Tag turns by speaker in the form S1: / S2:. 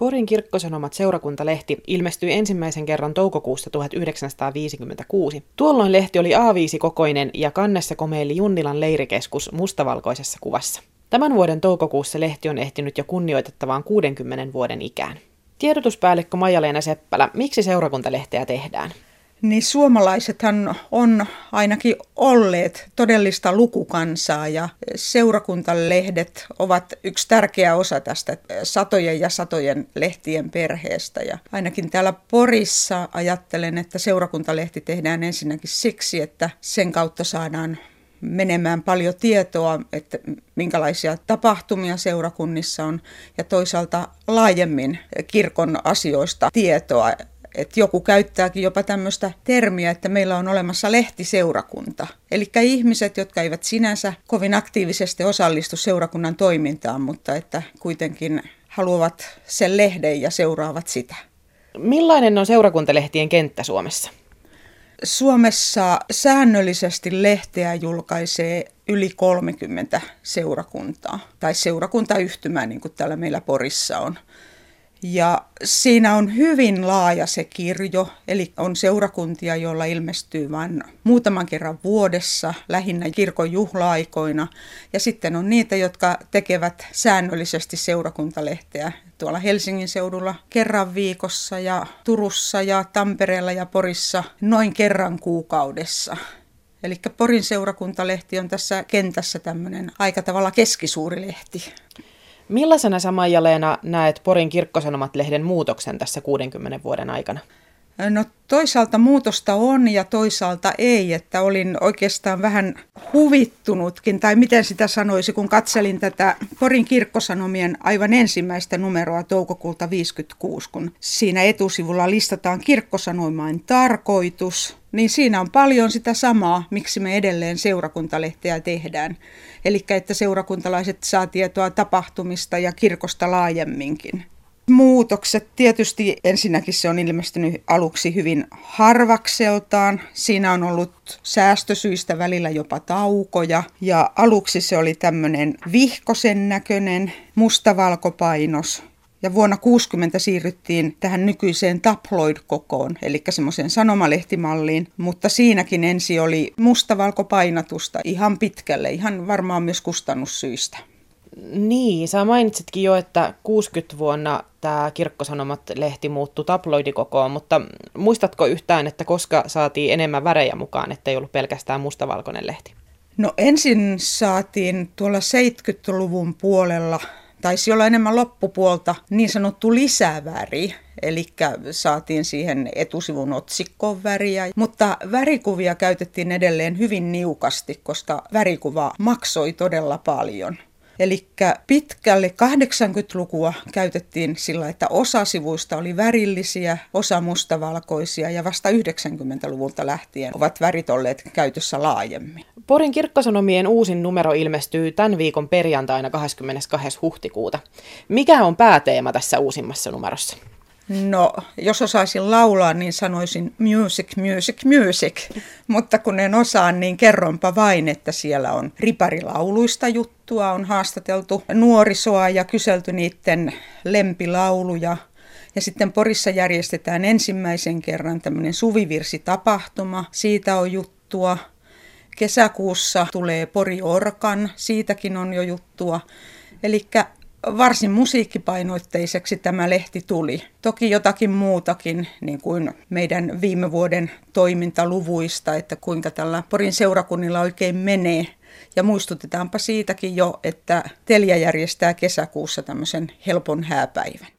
S1: Porin Kirkkosanomat seurakuntalehti ilmestyi ensimmäisen kerran toukokuussa 1956. Tuolloin lehti oli A5-kokoinen ja kannessa komeili Junnilan leirikeskus mustavalkoisessa kuvassa. Tämän vuoden toukokuussa lehti on ehtinyt jo kunnioitettavaan 60 vuoden ikään. Tiedotuspäällikkö Maija-Leena Seppälä, miksi seurakuntalehteä tehdään?
S2: Niin suomalaisethan on ainakin olleet todellista lukukansaa ja seurakuntalehdet ovat yksi tärkeä osa tästä satojen ja satojen lehtien perheestä. Ja ainakin täällä Porissa ajattelen, että seurakuntalehti tehdään ensinnäkin siksi, että sen kautta saadaan menemään paljon tietoa, että minkälaisia tapahtumia seurakunnissa on ja toisaalta laajemmin kirkon asioista tietoa. Että joku käyttääkin jopa tämmöistä termiä, että meillä on olemassa lehtiseurakunta. Eli ihmiset, jotka eivät sinänsä kovin aktiivisesti osallistu seurakunnan toimintaan, mutta että kuitenkin haluavat sen lehden ja seuraavat sitä.
S1: Millainen on seurakuntalehtien kenttä Suomessa?
S2: Suomessa säännöllisesti lehteä julkaisee yli 30 seurakuntaa tai seurakuntayhtymää, niin kuin täällä meillä Porissa on. Ja siinä on hyvin laaja se kirjo, eli on seurakuntia, joilla ilmestyy vain muutaman kerran vuodessa, lähinnä kirkon juhla-aikoina. Ja sitten on niitä, jotka tekevät säännöllisesti seurakuntalehteä tuolla Helsingin seudulla kerran viikossa ja Turussa ja Tampereella ja Porissa noin kerran kuukaudessa. Eli Porin seurakuntalehti on tässä kentässä tämmöinen aika tavalla keskisuuri lehti.
S1: Millaisena sä, Maija-Leena, näet Porin Kirkkosanomat-lehden muutoksen tässä 60 vuoden aikana?
S2: No toisaalta muutosta on ja toisaalta ei, että olin oikeastaan vähän huvittunutkin, tai miten sitä sanoisi, kun katselin tätä Porin Kirkkosanomien aivan ensimmäistä numeroa toukokuulta 1956, kun siinä etusivulla listataan Kirkkosanomain tarkoitus, niin siinä on paljon sitä samaa, miksi me edelleen seurakuntalehteä tehdään. Eli että seurakuntalaiset saa tietoa tapahtumista ja kirkosta laajemminkin. Muutokset tietysti ensinnäkin se on ilmestynyt aluksi hyvin harvakseltaan. Siinä on ollut säästösyistä välillä jopa taukoja ja aluksi se oli tämmöinen vihkosen näköinen mustavalkopainos. Ja vuonna 1960 siirryttiin tähän nykyiseen tabloid-kokoon, eli semmoiseen sanomalehtimalliin, mutta siinäkin ensi oli mustavalkopainatusta ihan pitkälle, ihan varmaan myös kustannussyistä.
S1: Niin, sä mainitsitkin jo, että 60 vuonna tämä Kirkkosanomat-lehti muuttui tabloidikokoon, mutta muistatko yhtään, että koska saatiin enemmän värejä mukaan, ettei ollut pelkästään mustavalkoinen lehti?
S2: No ensin saatiin tuolla 70-luvun puolella, taisi olla enemmän loppupuolta, niin sanottu lisäväri, eli saatiin siihen etusivun otsikkoon väriä, mutta värikuvia käytettiin edelleen hyvin niukasti, koska värikuva maksoi todella paljon. Eli pitkälle 80-lukua käytettiin sillä, että osa sivuista oli värillisiä, osa mustavalkoisia ja vasta 90-luvulta lähtien ovat värit olleet käytössä laajemmin.
S1: Porin Kirkkosanomien uusin numero ilmestyy tämän viikon perjantaina 22. huhtikuuta. Mikä on pääteema tässä uusimmassa numerossa?
S2: No, jos osaisin laulaa, niin sanoisin music, music, music. Mutta kun en osaa, niin kerronpa vain, että siellä on riparilauluista juttua, on haastateltu nuorisoa ja kyselty niiden lempilauluja. Ja sitten Porissa järjestetään ensimmäisen kerran tämmöinen suvivirsitapahtuma, siitä on juttua. Kesäkuussa tulee Pori Orkan, siitäkin on jo juttua. Elikkä varsin musiikkipainoitteiseksi tämä lehti tuli. Toki jotakin muutakin, niin kuin meidän viime vuoden toimintaluvuista, että kuinka tällä Porin seurakunnilla oikein menee. Ja muistutetaanpa siitäkin jo, että Telia järjestää kesäkuussa tämmöisen helpon hääpäivän.